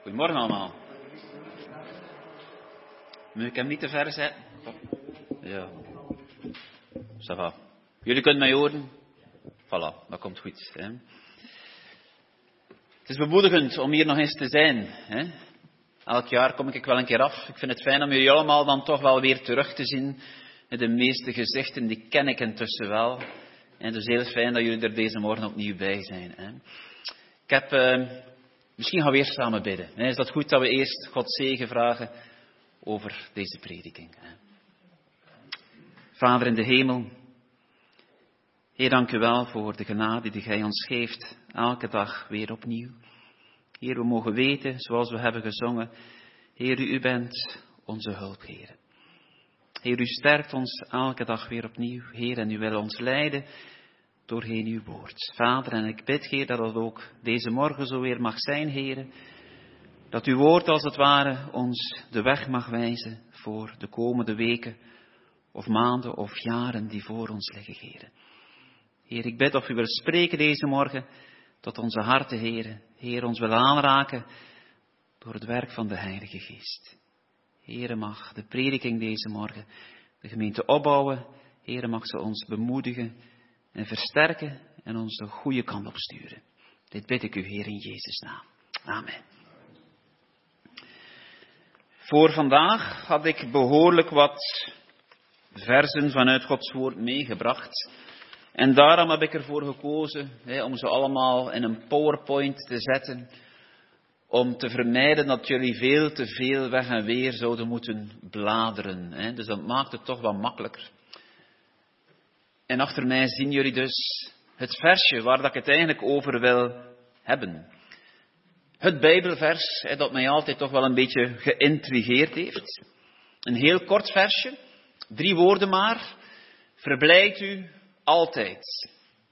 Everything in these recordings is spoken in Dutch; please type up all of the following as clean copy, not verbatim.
Goedemorgen allemaal. Moet ik hem niet te ver zetten? Ja. Ça va. Jullie kunnen mij horen? Voilà, dat komt goed. Hè? Het is bemoedigend om hier nog eens te zijn. Hè? Elk jaar kom ik wel een keer af. Ik vind het fijn om jullie allemaal dan toch wel weer terug te zien. De meeste gezichten die ken ik intussen wel. En het is heel fijn dat jullie er deze morgen opnieuw bij zijn. Hè? Ik heb... Misschien gaan we eerst samen bidden. Is dat goed dat we eerst God zegen vragen over deze prediking? Vader in de hemel, Heer, dank u wel voor de genade die gij ons geeft, elke dag weer opnieuw. Heer, we mogen weten, zoals we hebben gezongen, Heer, u bent onze hulp, Heer. Heer, u sterkt ons elke dag weer opnieuw, Heer, en u wil ons leiden doorheen uw woord. Vader, en ik bid, Heer, dat het ook deze morgen zo weer mag zijn, Heer. Dat uw woord als het ware ons de weg mag wijzen voor de komende weken of maanden of jaren die voor ons liggen, Heer. Heer, ik bid of u wil spreken deze morgen tot onze harten, Heer. Heer, ons wil aanraken door het werk van de Heilige Geest. Heer, mag de prediking deze morgen de gemeente opbouwen. Heer, mag ze ons bemoedigen en versterken en ons de goede kant op sturen. Dit bid ik u, Heer, in Jezus' naam. Amen. Voor vandaag had ik behoorlijk wat versen vanuit Gods woord meegebracht. En daarom heb ik ervoor gekozen om ze allemaal in een PowerPoint te zetten. Om te vermijden dat jullie veel te veel weg en weer zouden moeten bladeren. Dus dat maakt het toch wat makkelijker. En achter mij zien jullie dus het versje waar dat ik het eigenlijk over wil hebben. Het Bijbelvers dat mij altijd toch wel een beetje geïntrigeerd heeft. Een heel kort versje, 3 woorden maar. Verblijd u altijd.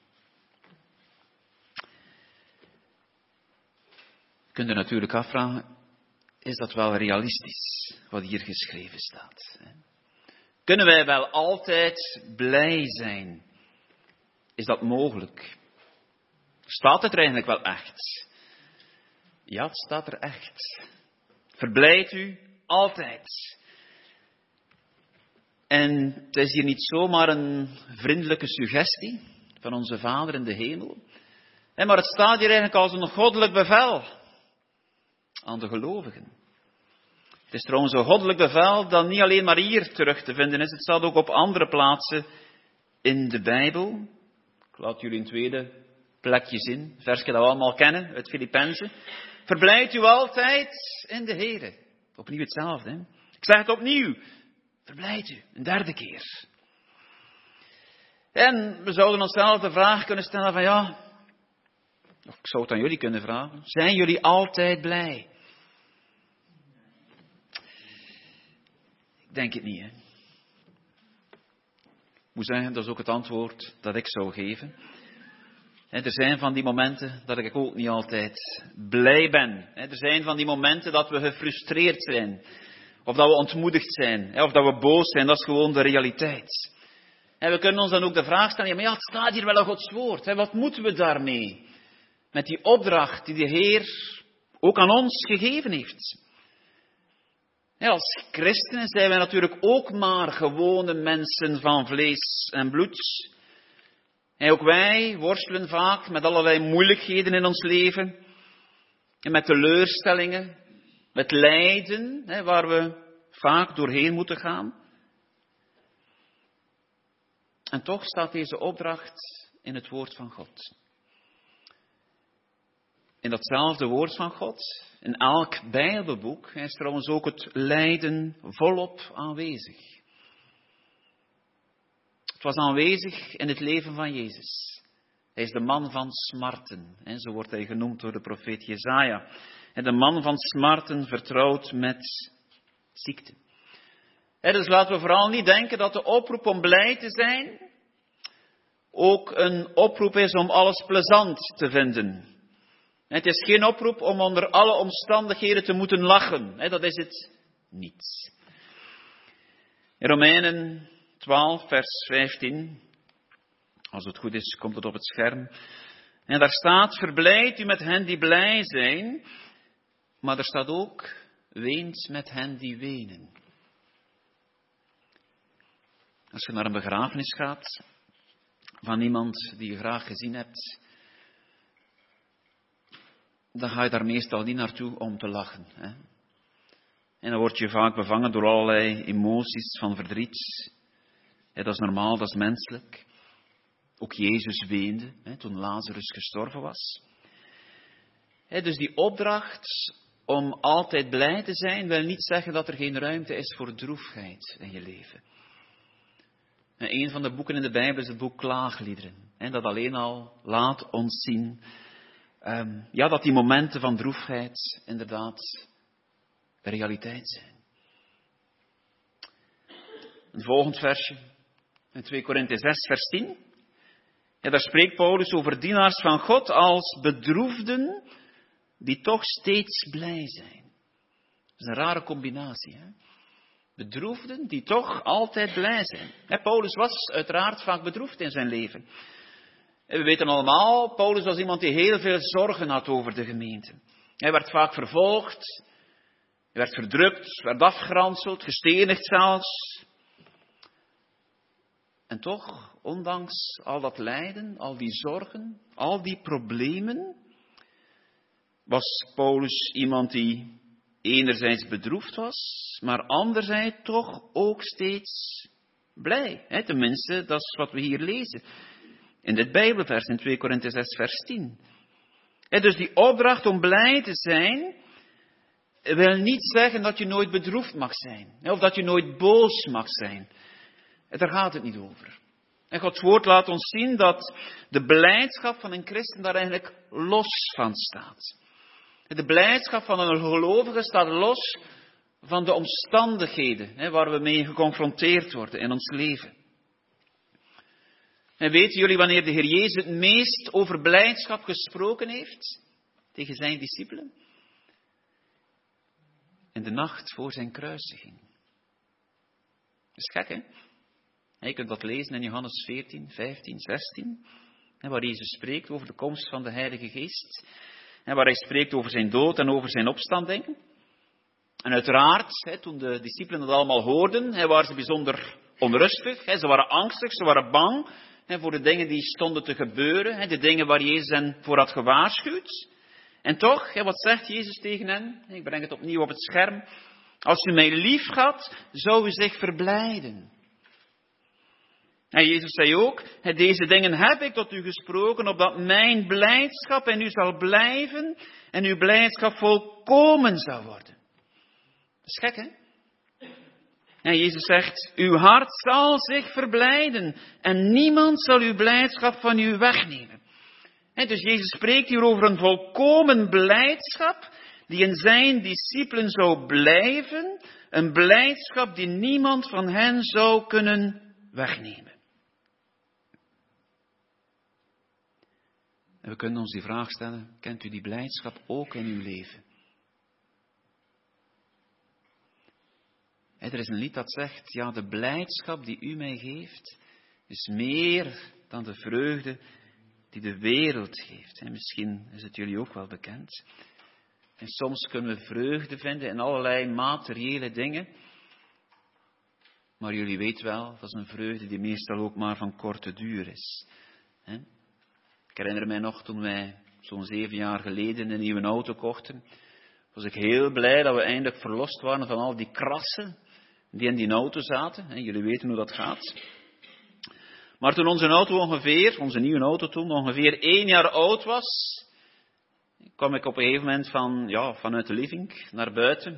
Je kunt er natuurlijk afvragen, is dat wel realistisch wat hier geschreven staat? Kunnen wij wel altijd blij zijn? Is dat mogelijk? Staat het er eigenlijk wel echt? Ja, het staat er echt. Verblijd u altijd. En het is hier niet zomaar een vriendelijke suggestie van onze Vader in de hemel. Maar het staat hier eigenlijk als een goddelijk bevel aan de gelovigen. Het is trouwens een goddelijk bevel dat niet alleen maar hier terug te vinden is. Het staat ook op andere plaatsen in de Bijbel. Ik laat jullie een tweede plekje zien. Versje dat we allemaal kennen uit Filippenzen. Verblijd u altijd in de Heere. Opnieuw hetzelfde. Hè? Ik zeg het opnieuw. Verblijd u. Een 3e keer. En we zouden onszelf de vraag kunnen stellen van ja. Of ik zou het aan jullie kunnen vragen. Zijn jullie altijd blij? Ik denk het niet, hè. Ik moet zeggen, dat is ook het antwoord dat ik zou geven. Er zijn van die momenten dat ik ook niet altijd blij ben. Er zijn van die momenten dat we gefrustreerd zijn. Of dat we ontmoedigd zijn. Of dat we boos zijn. Dat is gewoon de realiteit. En we kunnen ons dan ook de vraag stellen. Ja, maar ja, het staat hier wel in Gods woord. Wat moeten we daarmee? Met die opdracht die de Heer ook aan ons gegeven heeft. Als christenen zijn wij natuurlijk ook maar gewone mensen van vlees en bloed. En ook wij worstelen vaak met allerlei moeilijkheden in ons leven. En met teleurstellingen, met lijden, waar we vaak doorheen moeten gaan. En toch staat deze opdracht in het woord van God. In datzelfde woord van God, in elk Bijbelboek, is trouwens ook het lijden volop aanwezig. Het was aanwezig in het leven van Jezus. Hij is de man van smarten, zo wordt hij genoemd door de profeet Jesaja. En de man van smarten vertrouwd met ziekte. Dus laten we vooral niet denken dat de oproep om blij te zijn ook een oproep is om alles plezant te vinden. Het is geen oproep om onder alle omstandigheden te moeten lachen. Dat is het niet. In Romeinen 12, vers 15. Als het goed is, komt het op het scherm. En daar staat, verblijd u met hen die blij zijn, Maar er staat ook, weent met hen die wenen. Als je naar een begrafenis gaat van iemand die je graag gezien hebt, dan ga je daar meestal niet naartoe om te lachen. Hè? En dan word je vaak bevangen door allerlei emoties van verdriet. Ja, dat is normaal, dat is menselijk. Ook Jezus weende, hè, toen Lazarus gestorven was. Dus die opdracht om altijd blij te zijn, wil niet zeggen dat er geen ruimte is voor droefheid in je leven. En een van de boeken in de Bijbel is het boek Klaagliederen. Dat alleen al laat ons zien dat die momenten van droefheid inderdaad realiteit zijn. Een volgend versje, in 2 Korinthe 6 vers 10. Daar spreekt Paulus over dienaars van God als bedroefden die toch steeds blij zijn. Dat is een rare combinatie. Hè? Bedroefden die toch altijd blij zijn. Paulus was uiteraard vaak bedroefd in zijn leven. En we weten allemaal, Paulus was iemand die heel veel zorgen had over de gemeente. Hij werd vaak vervolgd, hij werd verdrukt, werd afgeranseld, gestenigd zelfs. En toch, ondanks al dat lijden, al die zorgen, al die problemen, was Paulus iemand die enerzijds bedroefd was, maar anderzijds toch ook steeds blij. Tenminste, dat is wat we hier lezen. In dit Bijbelvers, in 2 Korinthe 6 vers 10. Dus die opdracht om blij te zijn, wil niet zeggen dat je nooit bedroefd mag zijn. Of dat je nooit boos mag zijn. Daar gaat het niet over. En Gods woord laat ons zien dat de blijdschap van een christen daar eigenlijk los van staat. De blijdschap van een gelovige staat los van de omstandigheden waar we mee geconfronteerd worden in ons leven. En weten jullie wanneer de Heer Jezus het meest over blijdschap gesproken heeft tegen zijn discipelen? In de nacht voor zijn kruisiging. Dat is gek, hè? Je kunt dat lezen in Johannes 14, 15, 16. Waar Jezus spreekt over de komst van de Heilige Geest. En waar hij spreekt over zijn dood en over zijn opstanding. En uiteraard, toen de discipelen dat allemaal hoorden, waren ze bijzonder onrustig. Ze waren angstig, ze waren bang voor de dingen die stonden te gebeuren. De dingen waar Jezus hen voor had gewaarschuwd. En toch, wat zegt Jezus tegen hen? Ik breng het opnieuw op het scherm. Als u mij lief had, zou u zich verblijden. En Jezus zei ook, deze dingen heb ik tot u gesproken, opdat mijn blijdschap in u zal blijven en uw blijdschap volkomen zal worden. Dat is gek, hè? En Jezus zegt, uw hart zal zich verblijden en niemand zal uw blijdschap van u wegnemen. Dus Jezus spreekt hier over een volkomen blijdschap die in zijn discipelen zou blijven, een blijdschap die niemand van hen zou kunnen wegnemen. En we kunnen ons die vraag stellen, kent u die blijdschap ook in uw leven? Er is een lied dat zegt, ja, de blijdschap die u mij geeft, is meer dan de vreugde die de wereld geeft. En misschien is het jullie ook wel bekend. En soms kunnen we vreugde vinden in allerlei materiële dingen. Maar jullie weten wel, dat is een vreugde die meestal ook maar van korte duur is. Ik herinner mij nog, toen wij zo'n 7 jaar geleden een nieuwe auto kochten, was ik heel blij dat we eindelijk verlost waren van al die krassen die in die auto zaten. Jullie weten hoe dat gaat. Maar toen onze nieuwe auto toen ongeveer 1 jaar oud was, kwam ik op een gegeven moment vanuit de living naar buiten.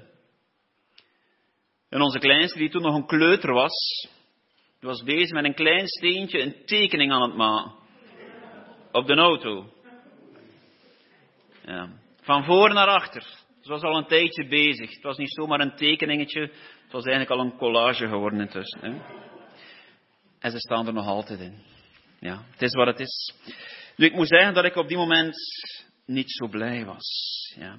En onze kleinste, die toen nog een kleuter was, die was bezig met een klein steentje een tekening aan het maken. Op de auto. Ja. Van voor naar achter. Ze was al een tijdje bezig. Het was niet zomaar een tekeningetje. Het was eigenlijk al een collage geworden intussen. Hè? En ze staan er nog altijd in. Ja, het is wat het is. Nu, ik moet zeggen dat ik op die moment niet zo blij was. Ja.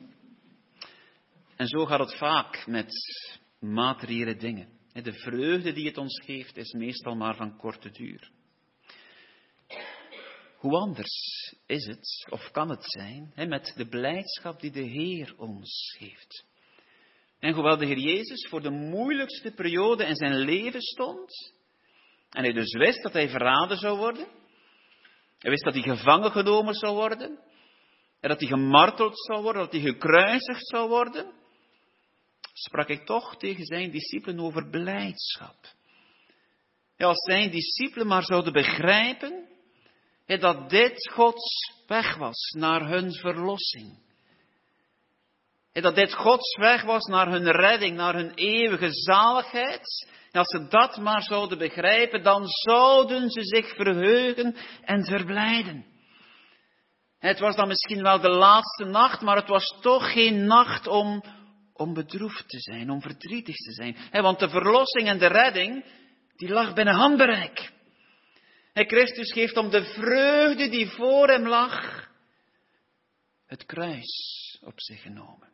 En zo gaat het vaak met materiële dingen. De vreugde die het ons geeft is meestal maar van korte duur. Hoe anders is het, of kan het zijn, met de blijdschap die de Heer ons geeft. En hoewel de Heer Jezus voor de moeilijkste periode in zijn leven stond, en hij dus wist dat hij verraden zou worden, hij wist dat hij gevangen genomen zou worden, en dat hij gemarteld zou worden, dat hij gekruisigd zou worden, sprak hij toch tegen zijn discipelen over blijdschap. Als zijn discipelen maar zouden begrijpen dat dit Gods weg was naar hun verlossing. Dat dit Gods weg was naar hun redding, naar hun eeuwige zaligheid. En als ze dat maar zouden begrijpen, dan zouden ze zich verheugen en verblijden. Het was dan misschien wel de laatste nacht, maar het was toch geen nacht om bedroefd te zijn, om verdrietig te zijn. Want de verlossing en de redding, die lag binnen handbereik. Christus geeft om de vreugde die voor hem lag, het kruis op zich genomen.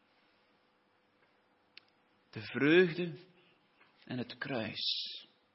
De vreugde en het kruis.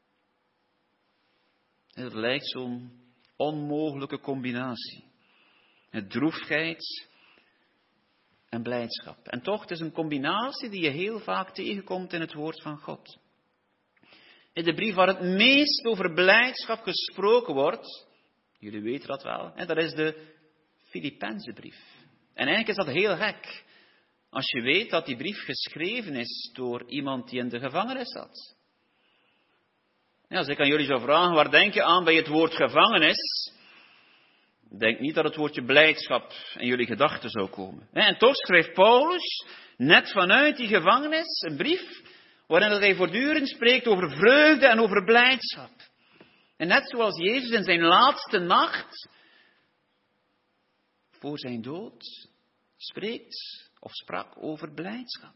Het lijkt zo'n onmogelijke combinatie. Droefheid en blijdschap. En toch, het is een combinatie die je heel vaak tegenkomt in het woord van God. In de brief waar het meest over blijdschap gesproken wordt, jullie weten dat wel, dat is de Filippenzenbrief. En eigenlijk is dat heel gek, als je weet dat die brief geschreven is door iemand die in de gevangenis zat. Als ik aan jullie zou vragen, waar denk je aan bij het woord gevangenis? Denk niet dat het woordje blijdschap in jullie gedachten zou komen. En toch schreef Paulus, net vanuit die gevangenis, een brief waarin hij voortdurend spreekt over vreugde en over blijdschap. En net zoals Jezus in zijn laatste nacht, voor zijn dood, spreekt of sprak over blijdschap.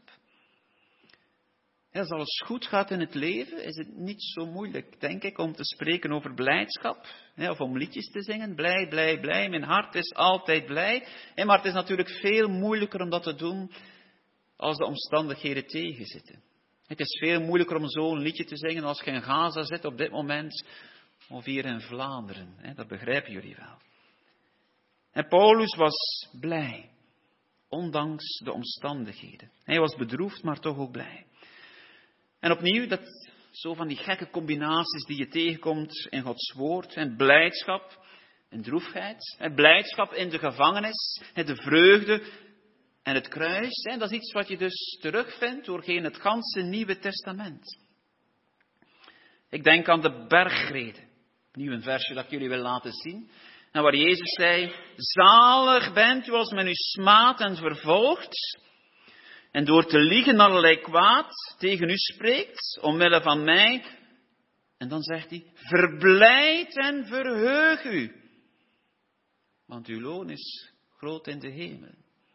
Als alles goed gaat in het leven, is het niet zo moeilijk, denk ik, om te spreken over blijdschap. Of om liedjes te zingen. Blij, blij, blij. Mijn hart is altijd blij. Maar het is natuurlijk veel moeilijker om dat te doen als de omstandigheden tegenzitten. Het is veel moeilijker om zo'n liedje te zingen als je in Gaza zit op dit moment. Of hier in Vlaanderen. Dat begrijpen jullie wel. En Paulus was blij. Ondanks de omstandigheden. Hij was bedroefd, maar toch ook blij. En opnieuw, dat zo van die gekke combinaties die je tegenkomt in Gods woord. En blijdschap en droefheid. En blijdschap in de gevangenis. En de vreugde en het kruis. Dat is iets wat je dus terugvindt doorheen het ganse Nieuwe Testament. Ik denk aan de bergrede. Opnieuw een versje dat ik jullie wil laten zien. En waar Jezus zei, zalig bent u als men u smaadt en vervolgt. En door te liegen allerlei kwaad tegen u spreekt, omwille van mij. En dan zegt hij, verblijd en verheug u. Want uw loon is groot in de hemel.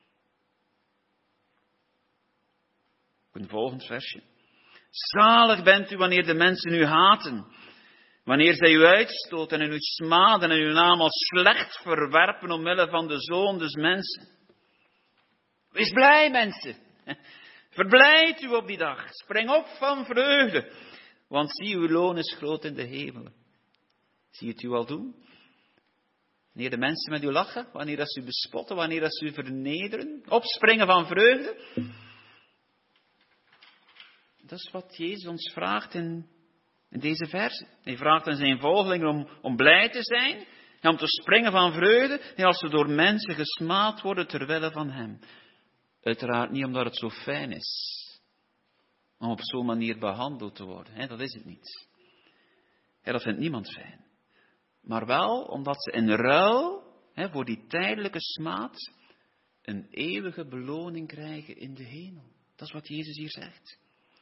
Een volgend versje. Zalig bent u wanneer de mensen u haten. Wanneer zij u uitstoten en u smaden en uw naam als slecht verwerpen omwille van de Zoon des mensen. Wees blij, mensen. Verblijd u op die dag. Spring op van vreugde. Want zie, uw loon is groot in de hemelen. Zie je het u al doen? Wanneer de mensen met u lachen, wanneer dat ze u bespotten, wanneer dat ze u vernederen. Opspringen van vreugde. Dat is wat Jezus ons vraagt in deze verse. Hij vraagt aan zijn volgelingen om blij te zijn. En om te springen van vreugde. En als we door mensen gesmaad worden terwille van hem. Uiteraard niet omdat het zo fijn is. Om op zo'n manier behandeld te worden. Dat is het niet. Dat vindt niemand fijn. Maar wel omdat ze in ruil voor die tijdelijke smaad een eeuwige beloning krijgen in de hemel. Dat is wat Jezus hier zegt.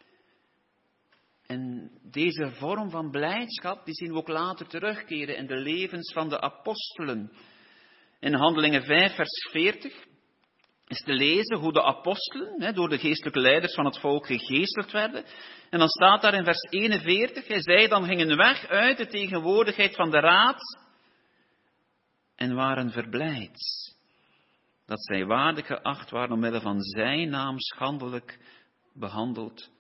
En deze vorm van blijdschap, die zien we ook later terugkeren in de levens van de apostelen. In Handelingen 5, vers 40 is te lezen hoe de apostelen door de geestelijke leiders van het volk gegeesteld werden. En dan staat daar in vers 41, zij dan gingen weg uit de tegenwoordigheid van de raad en waren verblijd dat zij waardig geacht waren omwille van zijn naam schandelijk behandeld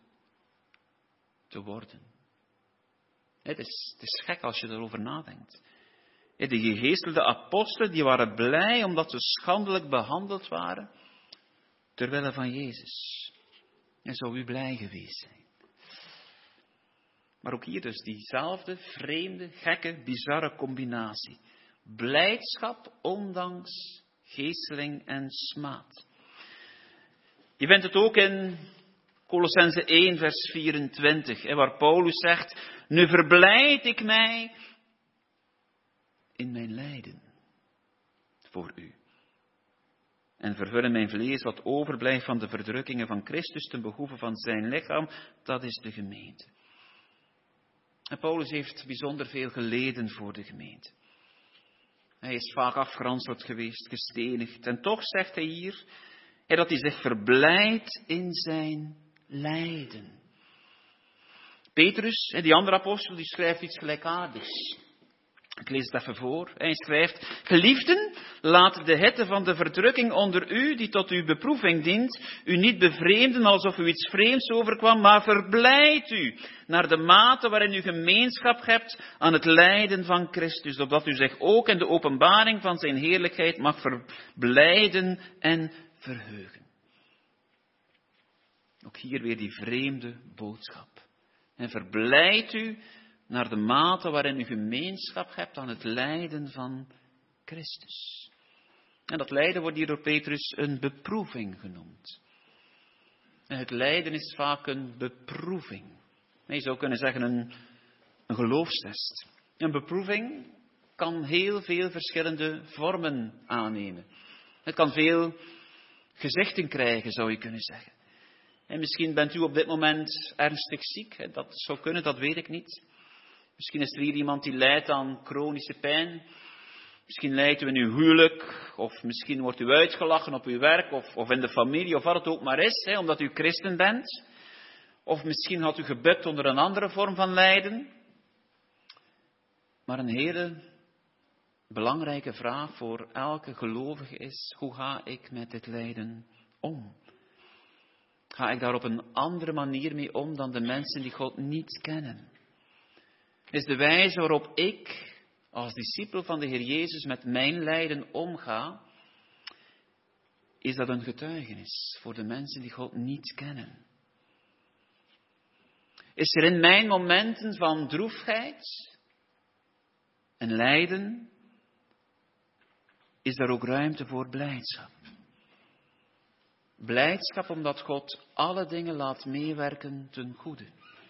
te worden. Het is gek als je erover nadenkt. De gegeestelde apostelen, die waren blij omdat ze schandelijk behandeld waren, terwille van Jezus. En zou u blij geweest zijn. Maar ook hier dus diezelfde vreemde, gekke, bizarre combinatie. Blijdschap ondanks geesteling en smaad. Je vindt het ook in Kolossenzen 1 vers 24, waar Paulus zegt, nu verblijd ik mij in mijn lijden voor u. En vervul in mijn vlees wat overblijft van de verdrukkingen van Christus ten behoeve van zijn lichaam, dat is de gemeente. En Paulus heeft bijzonder veel geleden voor de gemeente. Hij is vaak afgeranseld geweest, gestenigd. En toch zegt hij hier dat hij zich verblijdt in zijn lijden. Petrus, die andere apostel, die schrijft iets gelijkaardigs. Ik lees het even voor. Hij schrijft, geliefden, laat de hitte van de verdrukking onder u, die tot uw beproeving dient, u niet bevreemden alsof u iets vreemds overkwam, maar verblijd u naar de mate waarin u gemeenschap hebt aan het lijden van Christus, opdat u zich ook in de openbaring van zijn heerlijkheid mag verblijden en verheugen. Ook hier weer die vreemde boodschap. En verblijd u naar de mate waarin u gemeenschap hebt aan het lijden van Christus. En dat lijden wordt hier door Petrus een beproeving genoemd. En het lijden is vaak een beproeving. Je zou kunnen zeggen een geloofstest. Een beproeving kan heel veel verschillende vormen aannemen. Het kan veel gezichten krijgen, zou je kunnen zeggen. En misschien bent u op dit moment ernstig ziek. Dat zou kunnen, dat weet ik niet. Misschien is er hier iemand die lijdt aan chronische pijn. Misschien lijdt u in uw huwelijk. Of misschien wordt u uitgelachen op uw werk. Of in de familie. Of wat het ook maar is. Omdat u christen bent. Of misschien had u gebukt onder een andere vorm van lijden. Maar een hele belangrijke vraag voor elke gelovige is. Hoe ga ik met dit lijden om? Ga ik daar op een andere manier mee om dan de mensen die God niet kennen? Is de wijze waarop ik als discipel van de Heer Jezus met mijn lijden omga, is dat een getuigenis voor de mensen die God niet kennen? Is er in mijn momenten van droefheid en lijden, is daar ook ruimte voor blijdschap? Blijdschap omdat God alle dingen laat meewerken ten goede.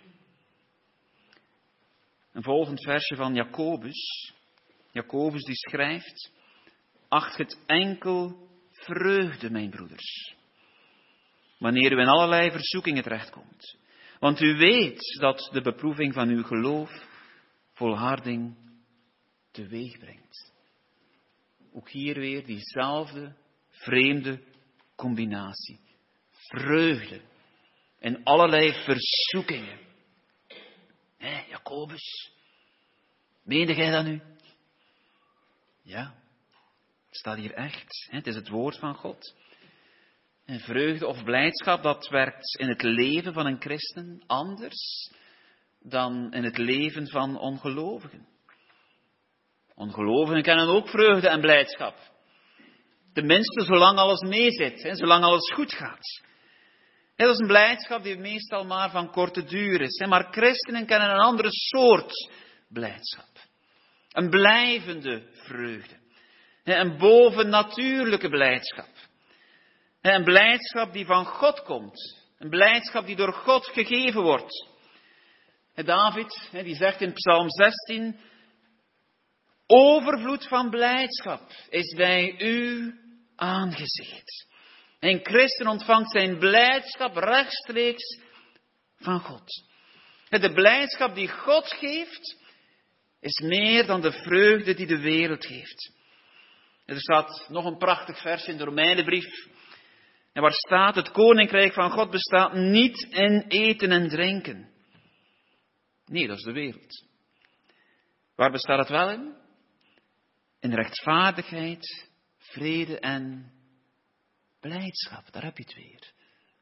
Een volgend versje van Jacobus. Jacobus die schrijft, acht het enkel vreugde, mijn broeders, wanneer u in allerlei verzoekingen terechtkomt. Want u weet dat de beproeving van uw geloof volharding teweeg brengt. Ook hier weer diezelfde vreemde combinatie. Vreugde in allerlei verzoekingen. Jacobus, meende jij dat nu? Ja, het staat hier echt. Het is het woord van God. En vreugde of blijdschap, dat werkt in het leven van een christen anders dan in het leven van ongelovigen. Ongelovigen kennen ook vreugde en blijdschap. Tenminste, zolang alles meezit, zolang alles goed gaat. Dat is een blijdschap die meestal maar van korte duur is. Maar christenen kennen een andere soort blijdschap. Een blijvende vreugde. Een bovennatuurlijke blijdschap. Een blijdschap die van God komt. Een blijdschap die door God gegeven wordt. David, die zegt in Psalm 16... Overvloed van blijdschap is bij uw aangezicht. En christen ontvangt zijn blijdschap rechtstreeks van God. De blijdschap die God geeft, is meer dan de vreugde die de wereld geeft. Er staat nog een prachtig vers in de Romeinenbrief. En waar staat, het koninkrijk van God bestaat niet in eten en drinken. Nee, dat is de wereld. Waar bestaat het wel in? In rechtvaardigheid, vrede en blijdschap. Daar heb je het weer.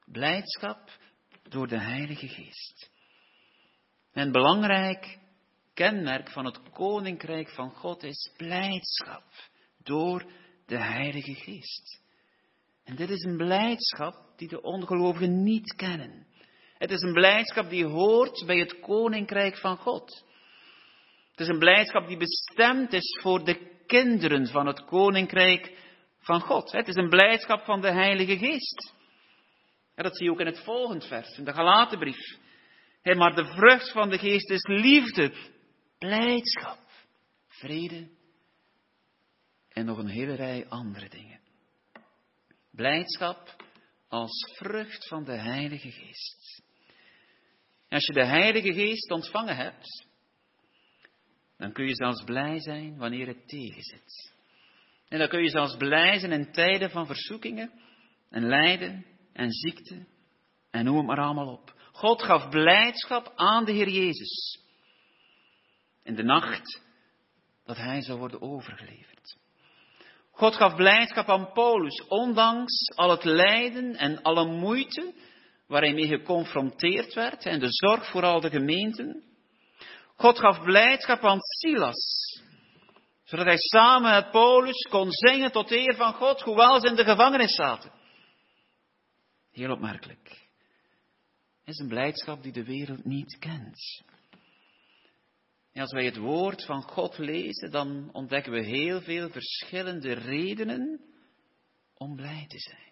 Blijdschap door de Heilige Geest. En belangrijk, kenmerk van het koninkrijk van God is blijdschap door de Heilige Geest. En dit is een blijdschap die de ongelovigen niet kennen. Het is een blijdschap die hoort bij het koninkrijk van God. Het is een blijdschap die bestemd is voor de kinderen van het koninkrijk van God. Het is een blijdschap van de Heilige Geest. Ja, dat zie je ook in het volgende vers, in de Galatenbrief. Maar de vrucht van de Geest is liefde, blijdschap, vrede en nog een hele rij andere dingen. Blijdschap als vrucht van de Heilige Geest. En als je de Heilige Geest ontvangen hebt, dan kun je zelfs blij zijn wanneer het tegenzit. En dan kun je zelfs blij zijn in tijden van verzoekingen en lijden en ziekte en noem het maar allemaal op. God gaf blijdschap aan de Heer Jezus in de nacht dat hij zou worden overgeleverd. God gaf blijdschap aan Paulus, ondanks al het lijden en alle moeite waar hij mee geconfronteerd werd en de zorg voor al de gemeenten. God gaf blijdschap aan Silas, zodat hij samen met Paulus kon zingen tot eer van God, hoewel ze in de gevangenis zaten. Heel opmerkelijk. Het is een blijdschap die de wereld niet kent. En als wij het woord van God lezen, dan ontdekken we heel veel verschillende redenen om blij te zijn.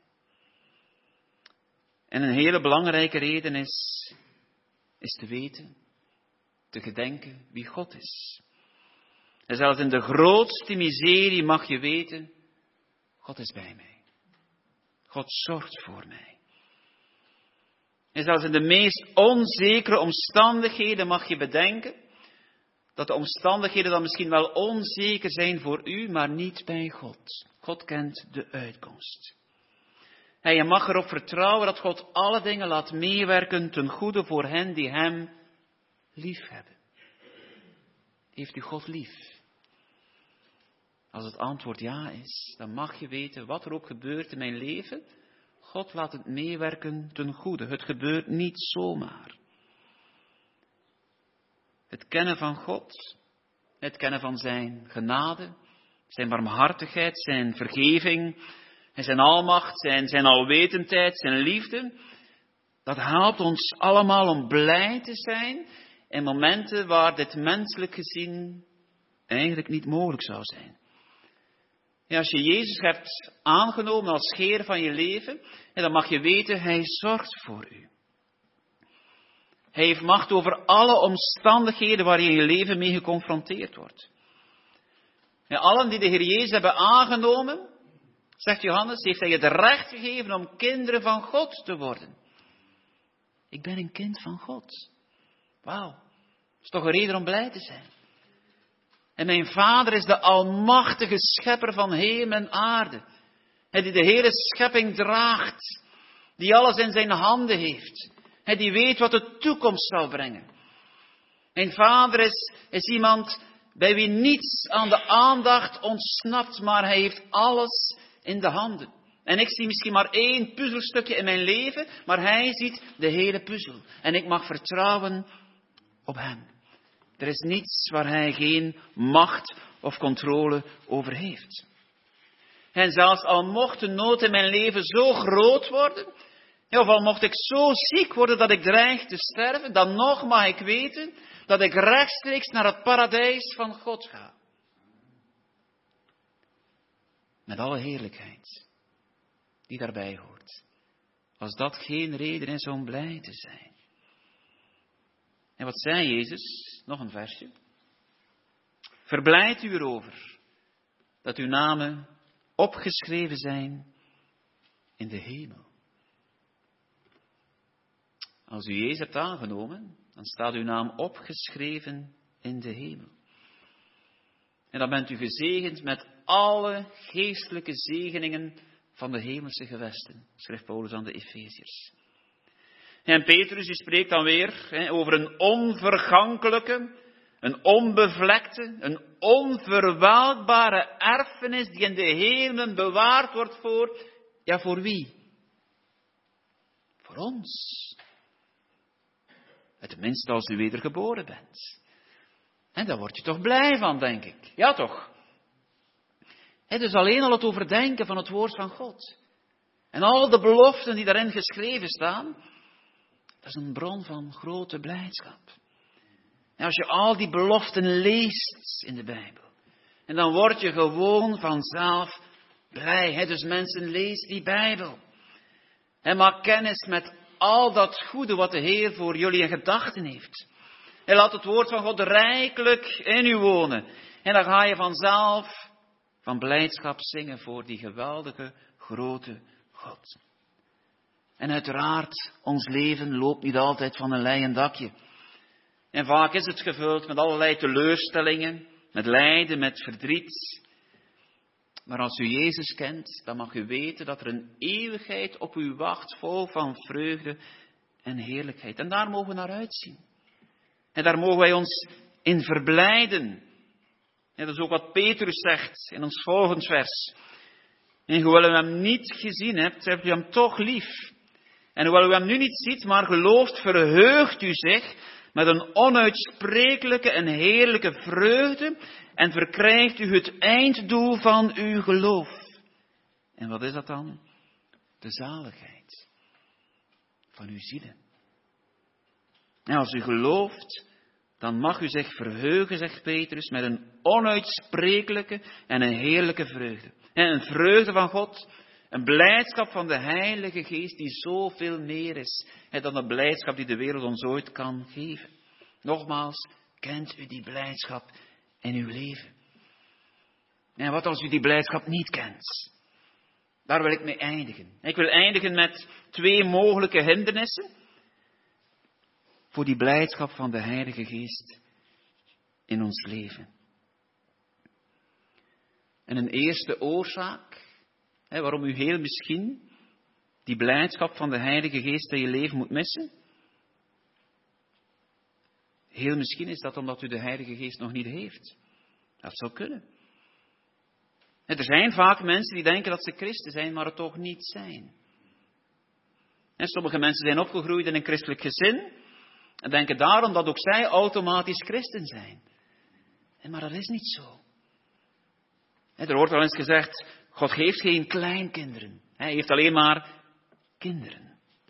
En een hele belangrijke reden is te weten, te gedenken wie God is. En zelfs in de grootste miserie mag je weten, God is bij mij. God zorgt voor mij. En zelfs in de meest onzekere omstandigheden mag je bedenken dat de omstandigheden dan misschien wel onzeker zijn voor u, maar niet bij God. God kent de uitkomst. En je mag erop vertrouwen dat God alle dingen laat meewerken ten goede voor hen die hem lief hebben. Heeft u God lief? Als het antwoord ja is, dan mag je weten wat er ook gebeurt in mijn leven. God laat het meewerken ten goede. Het gebeurt niet zomaar. Het kennen van God, het kennen van zijn genade, zijn barmhartigheid, zijn vergeving, en zijn almacht, zijn alwetendheid, zijn liefde, dat helpt ons allemaal om blij te zijn in momenten waar dit menselijk gezien eigenlijk niet mogelijk zou zijn. Ja, als je Jezus hebt aangenomen als Heer van je leven, dan mag je weten, hij zorgt voor u. Hij heeft macht over alle omstandigheden waar je in je leven mee geconfronteerd wordt. Ja, allen die de Heer Jezus hebben aangenomen, zegt Johannes, heeft hij het recht gegeven om kinderen van God te worden. Ik ben een kind van God. Wauw, dat is toch een reden om blij te zijn. En mijn Vader is de almachtige schepper van hemel en aarde. Hij die de hele schepping draagt. Die alles in zijn handen heeft. Hij die weet wat de toekomst zal brengen. Mijn Vader is iemand bij wie niets aan de aandacht ontsnapt, maar hij heeft alles in de handen. En ik zie misschien maar 1 puzzelstukje in mijn leven, maar hij ziet de hele puzzel. En ik mag vertrouwen op hem. Er is niets waar hij geen macht of controle over heeft. En zelfs al mocht de nood in mijn leven zo groot worden, of al mocht ik zo ziek worden dat ik dreig te sterven, dan nog mag ik weten dat ik rechtstreeks naar het paradijs van God ga. Met alle heerlijkheid die daarbij hoort. Als dat geen reden is om blij te zijn. En wat zei Jezus? Nog een versje. Verblijd u erover dat uw namen opgeschreven zijn in de hemel. Als u Jezus hebt aangenomen, dan staat uw naam opgeschreven in de hemel. En dan bent u gezegend met alle geestelijke zegeningen van de hemelse gewesten, schrijft Paulus aan de Efeziërs. En Petrus die spreekt dan weer over een onvergankelijke, een onbevlekte, een onverwelkbare erfenis die in de hemelen bewaard wordt voor wie? Voor ons. Tenminste als u wedergeboren bent. En daar word je toch blij van, denk ik. Ja, toch? Dus alleen al het overdenken van het woord van God. En al de beloften die daarin geschreven staan, dat is een bron van grote blijdschap. En als je al die beloften leest in de Bijbel, en dan word je gewoon vanzelf blij. Dus mensen, lees die Bijbel. En maak kennis met al dat goede wat de Heer voor jullie in gedachten heeft. En laat het woord van God rijkelijk in u wonen. En dan ga je vanzelf van blijdschap zingen voor die geweldige, grote God. En uiteraard, ons leven loopt niet altijd van een leien dakje. En vaak is het gevuld met allerlei teleurstellingen, met lijden, met verdriet. Maar als u Jezus kent, dan mag u weten dat er een eeuwigheid op u wacht, vol van vreugde en heerlijkheid. En daar mogen we naar uitzien. En daar mogen wij ons in verblijden. En dat is ook wat Petrus zegt in ons volgend vers. En hoewel u hem niet gezien hebt, hebt u hem toch lief. En hoewel u hem nu niet ziet, maar gelooft, verheugt u zich met een onuitsprekelijke en heerlijke vreugde en verkrijgt u het einddoel van uw geloof. En wat is dat dan? De zaligheid van uw zielen. En als u gelooft, dan mag u zich verheugen, zegt Petrus, met een onuitsprekelijke en een heerlijke vreugde. En een vreugde van God, een blijdschap van de Heilige Geest die zoveel meer is dan de blijdschap die de wereld ons ooit kan geven. Nogmaals, kent u die blijdschap in uw leven? En wat als u die blijdschap niet kent? Daar wil ik mee eindigen. Ik wil eindigen met 2 mogelijke hindernissen voor die blijdschap van de Heilige Geest in ons leven. En een eerste oorzaak, waarom u heel misschien die blijdschap van de Heilige Geest in je leven moet missen. Heel misschien is dat omdat u de Heilige Geest nog niet heeft. Dat zou kunnen. Er zijn vaak mensen die denken dat ze christen zijn, maar het toch niet zijn. En sommige mensen zijn opgegroeid in een christelijk gezin en denken daarom dat ook zij automatisch christen zijn. Maar dat is niet zo. Er wordt wel eens gezegd, God geeft geen kleinkinderen. Hij heeft alleen maar kinderen.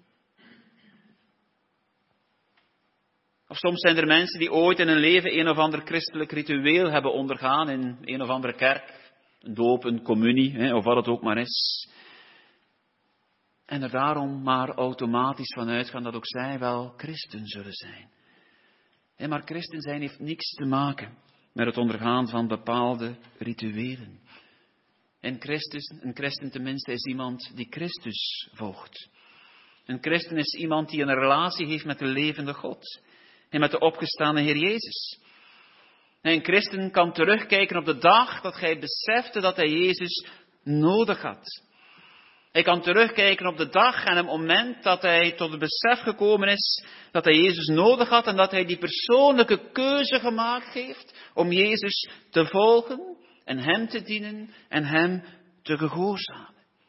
Of soms zijn er mensen die ooit in hun leven een of ander christelijk ritueel hebben ondergaan in een of andere kerk. Een doop, een communie, of wat het ook maar is. En er daarom maar automatisch van uitgaan dat ook zij wel christen zullen zijn. Maar christen zijn heeft niks te maken met het ondergaan van bepaalde rituelen. En een christen tenminste is iemand die Christus volgt. Een christen is iemand die een relatie heeft met de levende God. En met de opgestane Heer Jezus. En een christen kan terugkijken op de dag dat hij besefte dat hij Jezus nodig had. Hij kan terugkijken op de dag en het moment dat hij tot het besef gekomen is dat hij Jezus nodig had en dat hij die persoonlijke keuze gemaakt heeft om Jezus te volgen en hem te dienen en hem te gehoorzamen.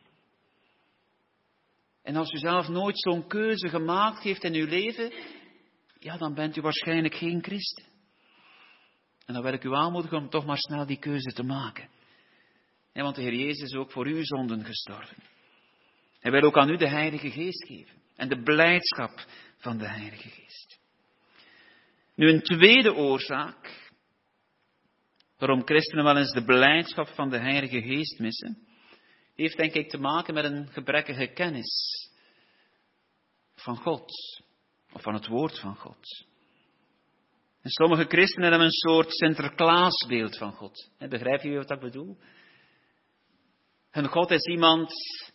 En als u zelf nooit zo'n keuze gemaakt heeft in uw leven, ja, dan bent u waarschijnlijk geen christen. En dan wil ik u aanmoedigen om toch maar snel die keuze te maken. Want de Heer Jezus is ook voor uw zonden gestorven. Hij wil ook aan u de Heilige Geest geven. En de blijdschap van de Heilige Geest. Nu een tweede oorzaak, waarom christenen wel eens de blijdschap van de Heilige Geest missen, heeft denk ik te maken met een gebrekkige kennis van God. Of van het woord van God. En sommige christenen hebben een soort Sinterklaasbeeld van God. Begrijp je wat ik bedoel? Hun God is iemand,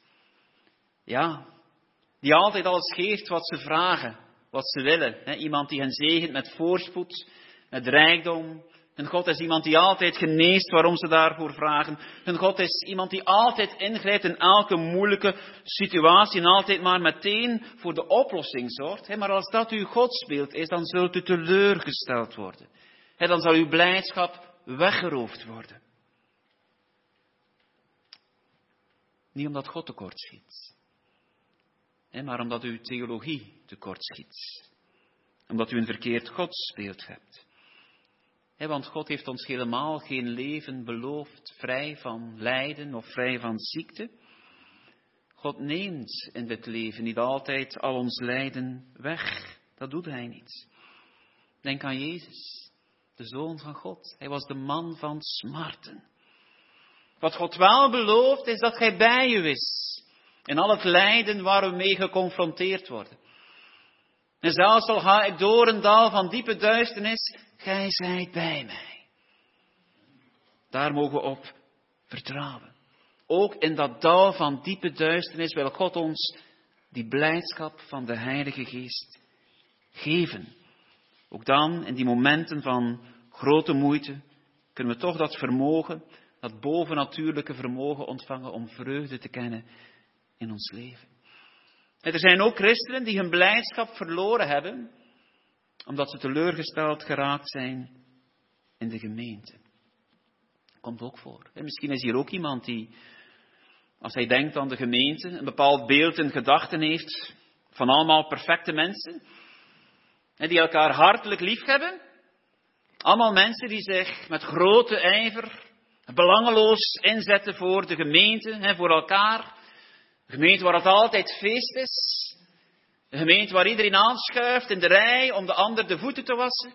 die altijd alles geeft wat ze vragen, wat ze willen. Iemand die hen zegent met voorspoed, met rijkdom. Hun God is iemand die altijd geneest waarom ze daarvoor vragen. Hun God is iemand die altijd ingrijpt in elke moeilijke situatie en altijd maar meteen voor de oplossing zorgt. Maar als dat uw godsbeeld is, dan zult u teleurgesteld worden. Dan zal uw blijdschap weggeroofd worden. Niet omdat God tekortschiet, maar omdat uw theologie tekortschiet. Omdat u een verkeerd godsbeeld hebt. Want God heeft ons helemaal geen leven beloofd vrij van lijden of vrij van ziekte. God neemt in dit leven niet altijd al ons lijden weg. Dat doet hij niet. Denk aan Jezus, de Zoon van God. Hij was de man van smarten. Wat God wel belooft is dat hij bij u is. In al het lijden waar we mee geconfronteerd worden. En zelfs al ga ik door een dal van diepe duisternis, gij zijt bij mij. Daar mogen we op vertrouwen. Ook in dat dal van diepe duisternis wil God ons die blijdschap van de Heilige Geest geven. Ook dan, in die momenten van grote moeite, kunnen we toch dat vermogen, dat bovennatuurlijke vermogen ontvangen om vreugde te kennen in ons leven. En er zijn ook christenen die hun blijdschap verloren hebben, omdat ze teleurgesteld geraakt zijn in de gemeente. Komt ook voor. En misschien is hier ook iemand die, als hij denkt aan de gemeente, een bepaald beeld in gedachten heeft van allemaal perfecte mensen. En die elkaar hartelijk lief hebben. Allemaal mensen die zich met grote ijver, belangeloos inzetten voor de gemeente, voor elkaar. Een gemeente waar het altijd feest is. Een gemeente waar iedereen aanschuift in de rij om de ander de voeten te wassen.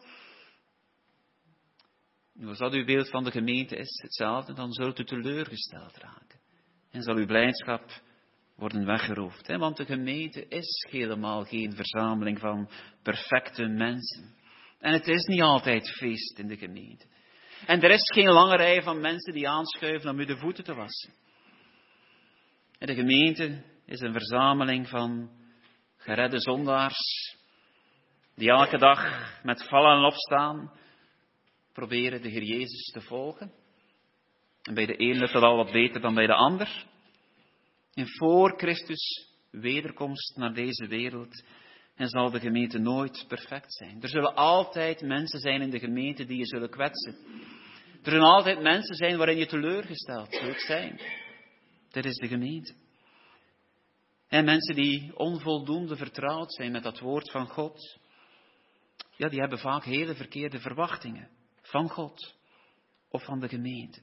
Nu, als dat uw beeld van de gemeente is, hetzelfde, dan zult u teleurgesteld raken. En zal uw blijdschap worden weggeroofd. Want de gemeente is helemaal geen verzameling van perfecte mensen. En het is niet altijd feest in de gemeente. En er is geen lange rij van mensen die aanschuiven om u de voeten te wassen. En de gemeente is een verzameling van geredde zondaars, die elke dag met vallen en opstaan proberen de Heer Jezus te volgen. En bij de een lukt dat al wat beter dan bij de ander. En voor Christus wederkomst naar deze wereld en zal de gemeente nooit perfect zijn. Er zullen altijd mensen zijn in de gemeente die je zullen kwetsen. Er zullen altijd mensen zijn waarin je teleurgesteld zult zijn. Dit is de gemeente. En mensen die onvoldoende vertrouwd zijn met dat woord van God, ja, die hebben vaak hele verkeerde verwachtingen van God of van de gemeente.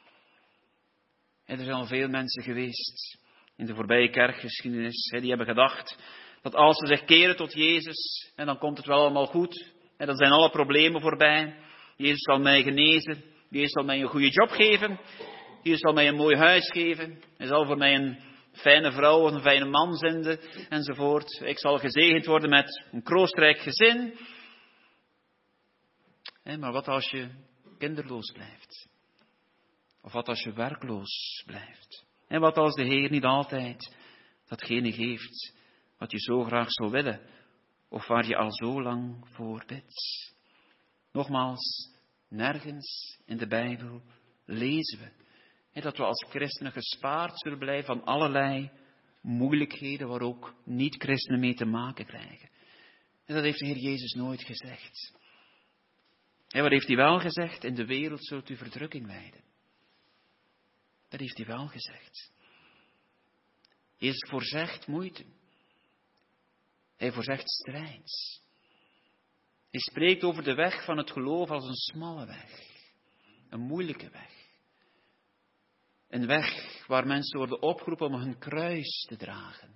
En er zijn al veel mensen geweest in de voorbije kerkgeschiedenis, die hebben gedacht dat als ze zich keren tot Jezus, dan komt het wel allemaal goed. En dan zijn alle problemen voorbij. Jezus zal mij genezen. Jezus zal mij een goede job geven. Jezus zal mij een mooi huis geven. Hij zal voor mij een fijne vrouw of een fijne man zenden, enzovoort. Ik zal gezegend worden met een kroostrijk gezin. Maar wat als je kinderloos blijft? Of wat als je werkloos blijft? En wat als de Heer niet altijd datgene geeft wat je zo graag zou willen, of waar je al zo lang voor bidt? Nogmaals, nergens in de Bijbel lezen we dat we als christenen gespaard zullen blijven van allerlei moeilijkheden waar ook niet-christenen mee te maken krijgen. En dat heeft de Heer Jezus nooit gezegd. En wat heeft hij wel gezegd? In de wereld zult u verdrukking lijden. Dat heeft hij wel gezegd. Jezus voorzegt moeite. Hij voorzegt strijd. Hij spreekt over de weg van het geloof als een smalle weg. Een moeilijke weg. Een weg waar mensen worden opgeroepen om hun kruis te dragen.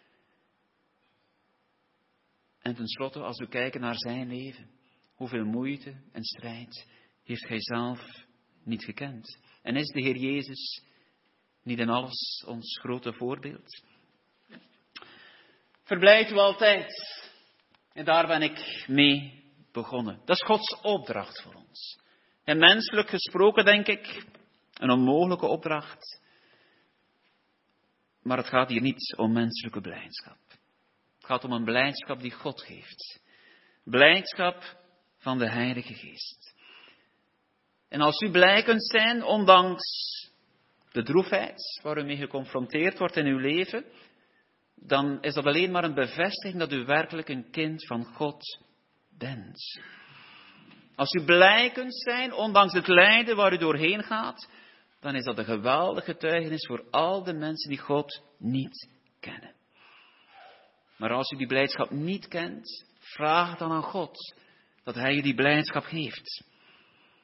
En tenslotte, als we kijken naar zijn leven, hoeveel moeite en strijd heeft hij zelf niet gekend. En is de Heer Jezus niet in alles ons grote voorbeeld? Verblijft u altijd. En daar ben ik mee begonnen. Dat is Gods opdracht voor ons. En menselijk gesproken denk ik, een onmogelijke opdracht. Maar het gaat hier niet om menselijke blijdschap. Het gaat om een blijdschap die God geeft. Blijdschap van de Heilige Geest. En als u blij kunt zijn, ondanks de droefheid waar u mee geconfronteerd wordt in uw leven, dan is dat alleen maar een bevestiging dat u werkelijk een kind van God bent. Als u blij kunt zijn, ondanks het lijden waar u doorheen gaat, dan is dat een geweldige getuigenis voor al de mensen die God niet kennen. Maar als u die blijdschap niet kent, vraag dan aan God dat Hij je die blijdschap geeft.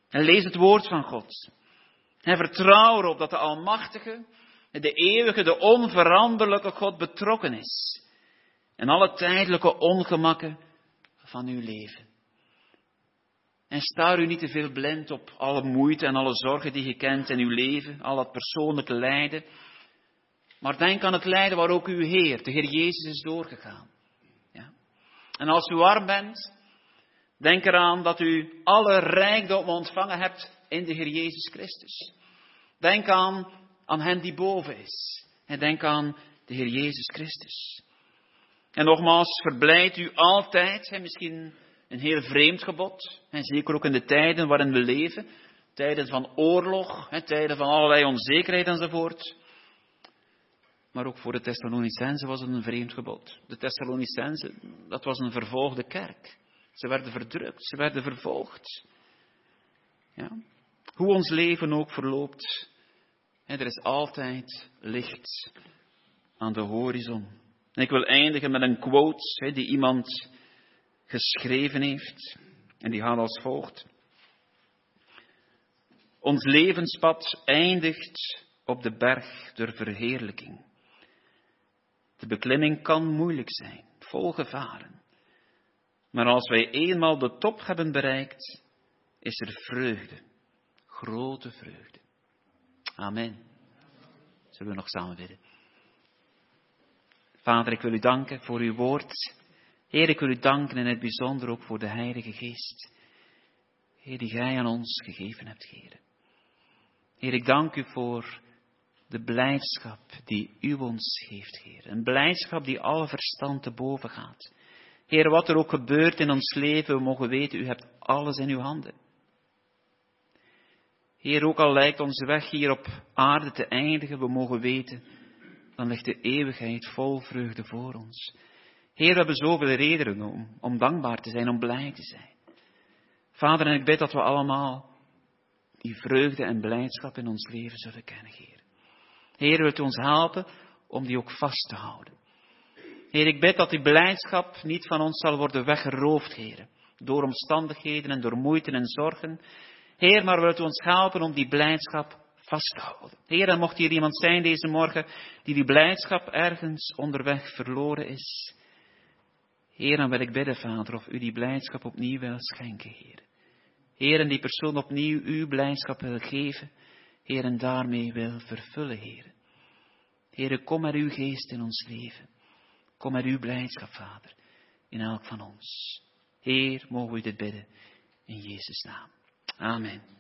En lees het woord van God. En vertrouw erop dat de Almachtige, de eeuwige, de onveranderlijke God betrokken is. En alle tijdelijke ongemakken van uw leven. En staar u niet te veel blind op alle moeite en alle zorgen die je kent in uw leven, al dat persoonlijke lijden. Maar denk aan het lijden waar ook uw Heer, de Heer Jezus, is doorgegaan. Ja. En als u arm bent, denk eraan dat u alle rijkdom ontvangen hebt in de Heer Jezus Christus. Denk aan hen die boven is. En denk aan de Heer Jezus Christus. En nogmaals, verblijd u altijd, misschien een heel vreemd gebod. En zeker ook in de tijden waarin we leven. Tijden van oorlog, tijden van allerlei onzekerheid enzovoort. Maar ook voor de Thessalonicenzen was het een vreemd gebod. De Thessalonicenzen, dat was een vervolgde kerk. Ze werden verdrukt, ze werden vervolgd. Ja. Hoe ons leven ook verloopt, er is altijd licht aan de horizon. En ik wil eindigen met een quote die iemand geschreven heeft. En die gaat als volgt. Ons levenspad eindigt op de berg der verheerlijking. De beklimming kan moeilijk zijn, vol gevaren. Maar als wij eenmaal de top hebben bereikt, is er vreugde, grote vreugde. Amen. Zullen we nog samen bidden? Vader, ik wil u danken voor uw woord. Heer, ik wil u danken in het bijzonder ook voor de Heilige Geest. Heer, die gij aan ons gegeven hebt, Heer. Heer, ik dank u voor de blijdschap die u ons geeft, Heer. Een blijdschap die alle verstand te boven gaat. Heer, wat er ook gebeurt in ons leven, we mogen weten, u hebt alles in uw handen. Heer, ook al lijkt onze weg hier op aarde te eindigen, we mogen weten, dan ligt de eeuwigheid vol vreugde voor ons. Heer, we hebben zoveel redenen om dankbaar te zijn, om blij te zijn. Vader, en ik bid dat we allemaal die vreugde en blijdschap in ons leven zullen kennen, Heer. Heer, wilt u ons helpen om die ook vast te houden. Heer, ik bid dat die blijdschap niet van ons zal worden weggeroofd, Heer. Door omstandigheden en door moeite en zorgen. Heer, maar wilt u ons helpen om die blijdschap vast te houden. Heer, en mocht hier iemand zijn deze morgen die blijdschap ergens onderweg verloren is. Heer, dan wil ik bidden, Vader, of u die blijdschap opnieuw wil schenken, Heer. Heer, en die persoon opnieuw uw blijdschap wil geven. Heer, en daarmee wil vervullen, Heer. Heer, kom met uw geest in ons leven. Kom met uw blijdschap, Vader, in elk van ons. Heer, mogen we dit bidden in Jezus' naam. Amen.